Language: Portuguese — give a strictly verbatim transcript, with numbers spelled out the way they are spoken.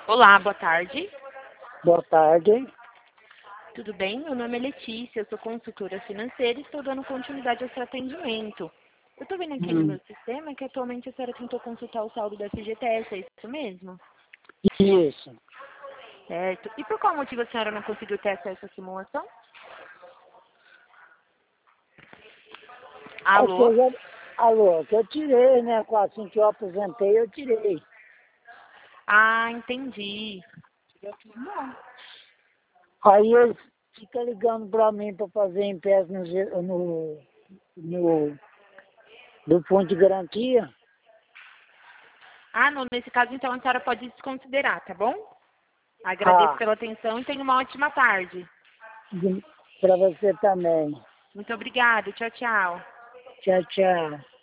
Olá, boa tarde. Boa tarde. Tudo bem? Meu nome é Letícia, eu sou consultora financeira e estou dando continuidade ao seu atendimento. Eu estou vendo aqui no Hum, meu sistema que atualmente a senhora tentou consultar o saldo da F G T S, é isso mesmo? isso. Certo. E por qual motivo a senhora não conseguiu ter acesso à simulação? É que Alô? eu já, alô, que eu tirei, né? Assim que eu aposentei, eu tirei. Ah, entendi. Aí eles ficam ligando pra mim pra fazer empréstimo no, ge- no, no do fundo de garantia. Ah, não, nesse caso então a senhora pode desconsiderar, tá bom? Agradeço Ah, pela atenção e tenha uma ótima tarde. de- pra você também. Muito obrigada, tchau, tchau. Tchau, tchau.